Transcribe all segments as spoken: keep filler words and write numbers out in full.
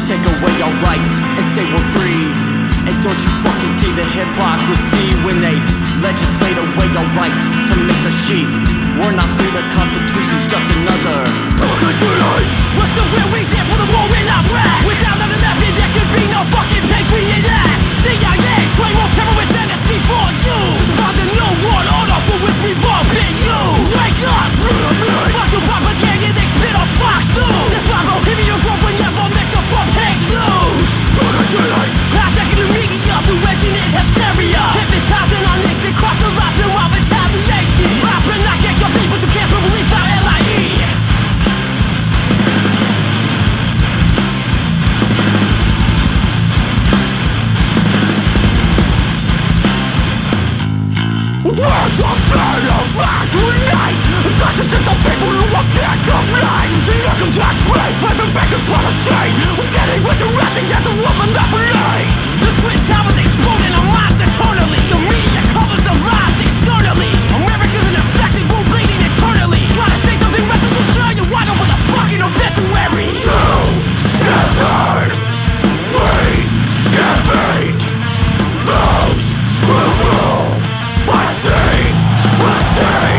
take away our rights and say we're free. And don't you fucking see the hypocrisy when they legislate away our rights to make us sheep? We're not free, the Constitution's just another What's the real reason for the war in Iraq? Without nine eleven there could be no fucking Patriot Act. C I A, train war terrorists and a C four U. Find a new world order for which we've all been used. Wake up! Fuck the propaganda they spit on Fox News. That's why Bohemian Grove will never make the front page news. Hijacking the media through engineered hysteria, hypnotizing our nation, cross the lines and wild retaliation. I've been not get your people to cancel belief out L I E. Words of freedom back tonight. This is the people who are can't complain. The income tax raise, private bankers policy. We're getting with the rat, the answer will monopoly. The Twin Towers exploding our minds eternally. The media covers the lies externally. America's an infected wound bleeding eternally. Try to say something revolutionary, you're wide open a fucking obituary. Together we can beat those who rule. I see, I see.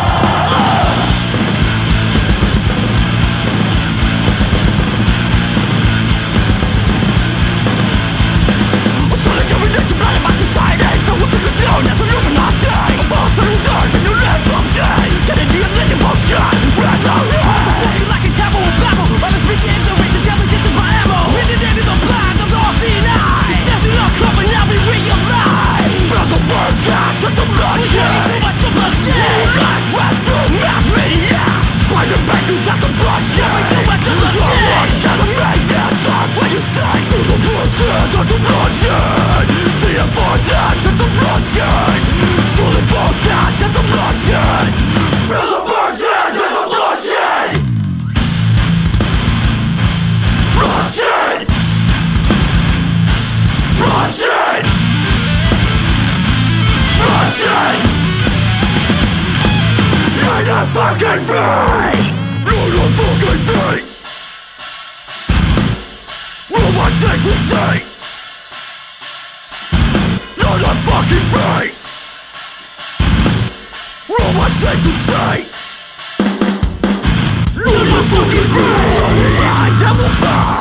I'm trying to domination blind in my society. So what's it known as Illuminati? I'm all certain dark and you live from day. Getting the illusion motion, red or red. I'm the fuck you like a taboo and babble. While I speak ignorance, intelligence is my ammo. We're the dead in the blind, I'm the all-seeing eye. Deception will come and now we realize. From the words out to the bloodshed. We're ready to let the bloodshed. Lies went through mass media. By the bankers that's the bloodshed. We're ready to let the bloodshed. Your words tell me that talk when you say through the bloodshed to the bloodshed. See the bloodshed to the bloodshed. Through the bloodshed to the bloodshed. Through the bloodshed to the bloodshed. Bloodshed. Bloodshed. Bloodshed. You're not fucking free. You're not fucking free. Will my take will say. You're not fucking free. Will my take will say. You're not fucking free. Lies that will burn.